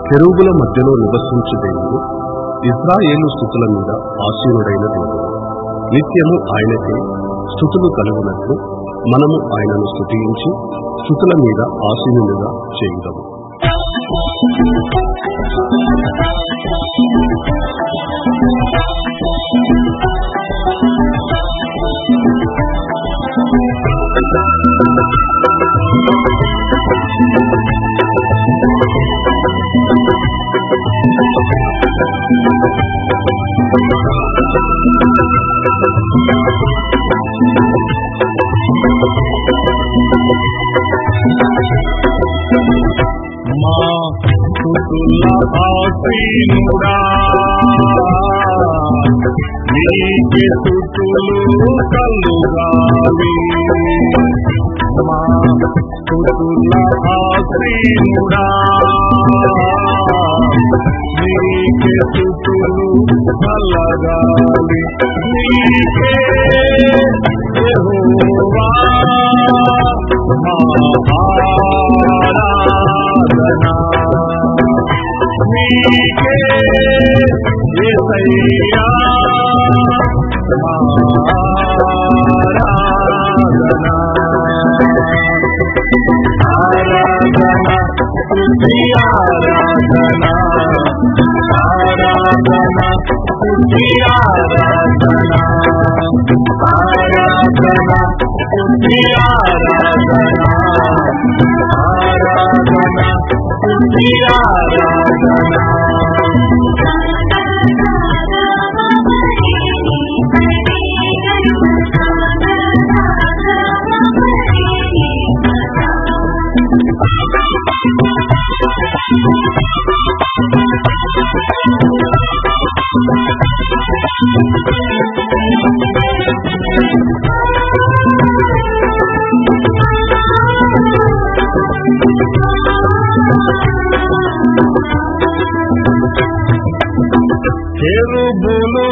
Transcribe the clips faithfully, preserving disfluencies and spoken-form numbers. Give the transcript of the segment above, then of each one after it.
కెరూబుల మధ్యలో నివసించు దేవుడు, ఇశ్రాయేలు స్తుతుల మీద ఆసీనుడైన దేవుడు. నిత్యము ఆయనకే స్తుతులు కలుగునట్లు మనము ఆయనను స్తుతించి స్తుతుల మీద ఆసీనులుగా చేయుదము. మా స్తుతుల ఆసీనుడా, నీకే స్తుతులు కలుగాలి. మా స్తుతుల ఆసీనుడా, నీకే స్తుతులు కలగాలి. నీకే యెహోవా ఆరాధన, నీకే యేసయ్యా ఆరాధన. ఆరాధన స్తుతి ఆరాధన, ఆరాధన స్తుతి ఆరాధన, ఆరాధన స్తుతి ఆరాధన, ఆరాధన స్తుతి ఆరాధన. కెరూబులు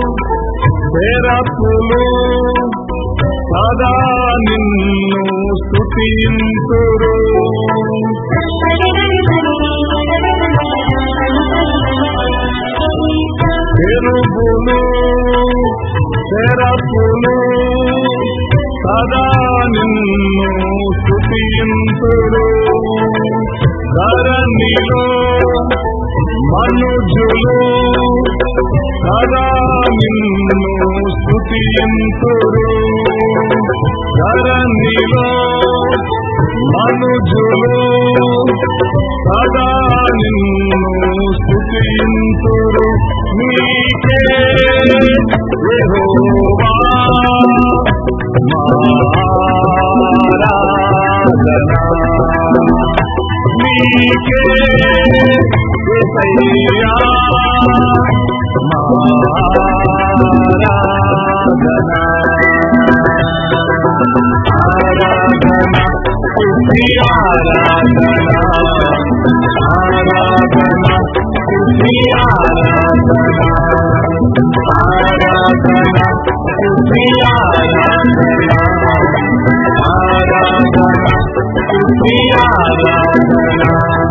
సెరాఫులు సదా నిన్ను స్తుతింతురు. కెరూబులు సెరాఫులు సదా నిన్ను స్తుతింతురు. ధరణిలో మనుజులు సదా నిన్ను స్తుతింతురు. ధరణిలో మనుజులు సదా నిన్ను స్తుతింతురు. నీకే యెహోవా ఆరాధన, నీకే యేసయ్యా ఆరాధన. ఆరాధన స్తుతి ఆరాధన, ఆరాధన స్తుతి ఆరాధన, ఆరాధన స్తుతి ఆరాధన, ఆరాధన స్తుతి ఆరాధన.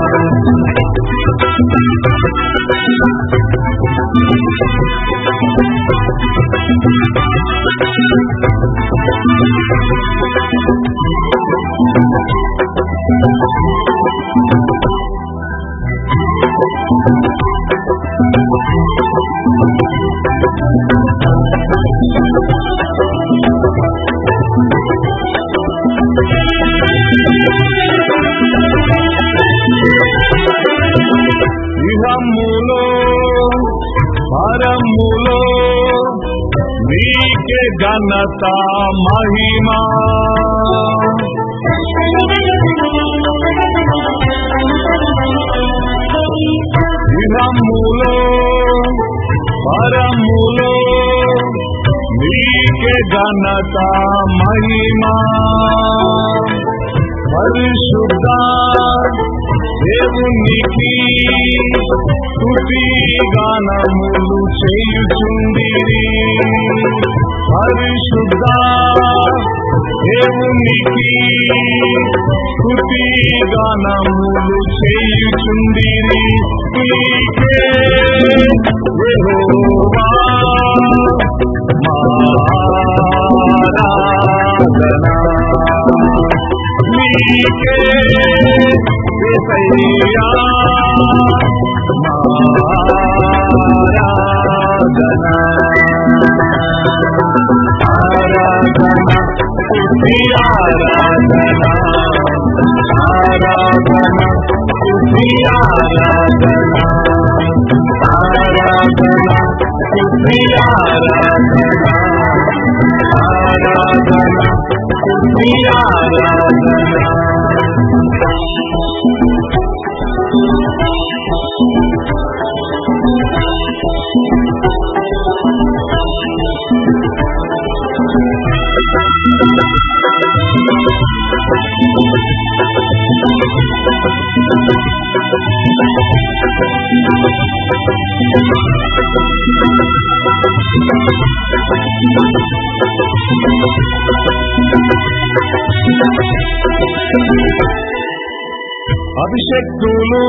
ఇహములో పరములో నీకే ఘనత మహిమా. ఇహములో పరములో నీకే ఘనత మహిమా. పరిశుద్ధ దేవునికి స్తుతి గానములు చేయుచుండిరి. పరిశుద్ధ దేవునికి స్తుతి గానములు చేయుచుండిరి నీకే యెహోవా ఆరాధన నీకే యేసయ్యా ఆరాధన ఆరాధన స్తుతి ఆరాధన ఆరాధన స్తుతి ఆరాధన ఆరాధన స్తుతి ఆరాధన ఆరాధన స్తుతి ఆరాధన అభిషక్తులు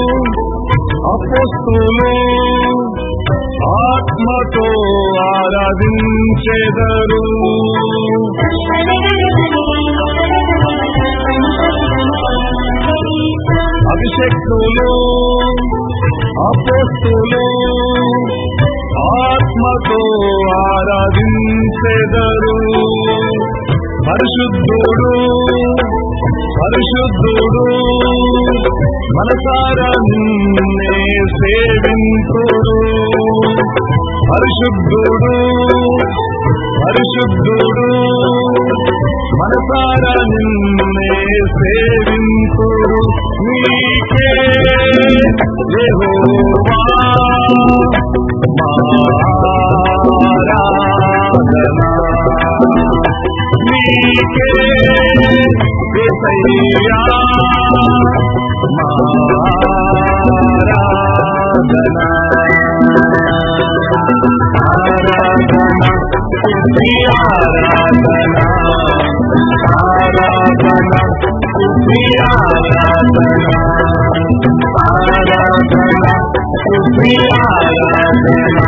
అపోస్తులు ఆత్మతో ఆరాధించెదరు అభిషక్తులు అపోస్తులు ఆత్మతో ఆరాధించెదరు పరిశుద్ధుడు పరిశుద్ధుడు మనసారా నిన్నే సేవింతుడు పరిశుద్ధుడు పరిశుద్ధుడు మనసారా నిన్నే సేవింతుడు నీకే యెహోవా ఆరాధన నీకే యేసయ్యా ఆరాధన ఆరాధన స్తుతి ఆరాధన ఆరాధన స్తుతి ఆరాధన ఆరాధన స్తుతి ఆరాధన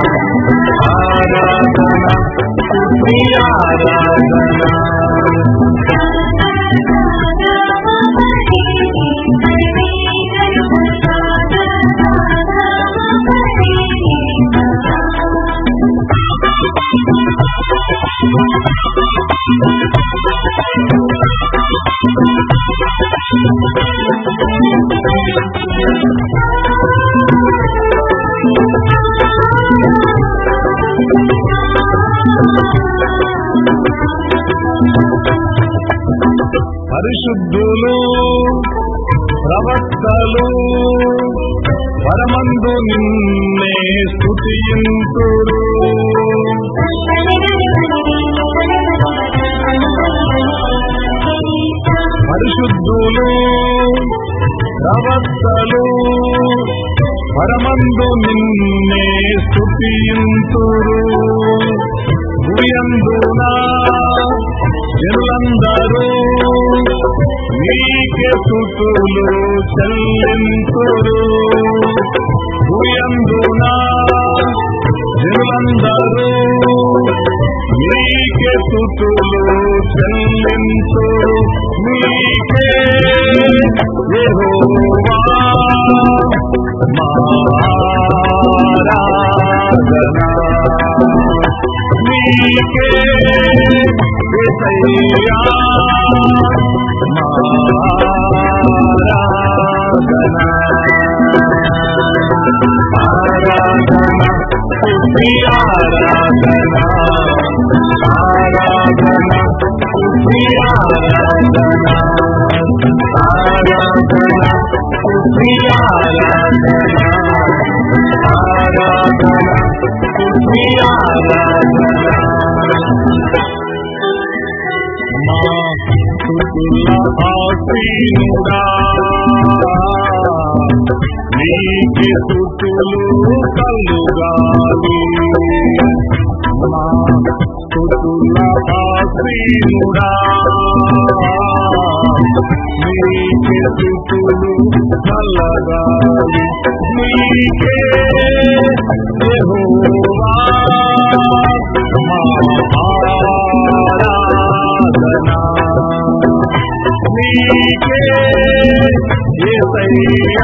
ఆరాధన స్తుతి ఆరాధన పరిశుద్ధులు ప్రవక్తలు పరమందు నిన్నే స్తుతింతురు పరిశుద్ధులు ప్రవక్తలు పరమందు నిన్నే స్తుతింతురు భూయందునా జనులందరూ నీకే స్తుతులు చెల్లింతురు భూయందునా జనులందరూ నీకే స్తుతులు చెల్లింతురు నీకే యెహోవా ఆరాధన నీకే యేసయ్యా ఆరాధన ఆరాధన స్తుతి ఆరాధన ఆరాధన స్తుతి ఆరాధన ఆరాధన స్తుతి ఆరాధన ఆరాధన స్తుతి ఆరాధన ఆసీనుడా నీకే స్తుతులు కలుగాలి మా స్తుతుల ఆసీనుడా దీనుడా నీకే స్తుతులు కలగాలి నీకే యెహోవా ఆరాధన నీకే యేసయ్యా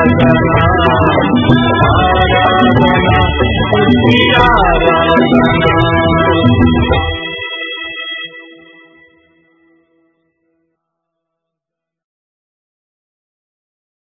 ఆరాధన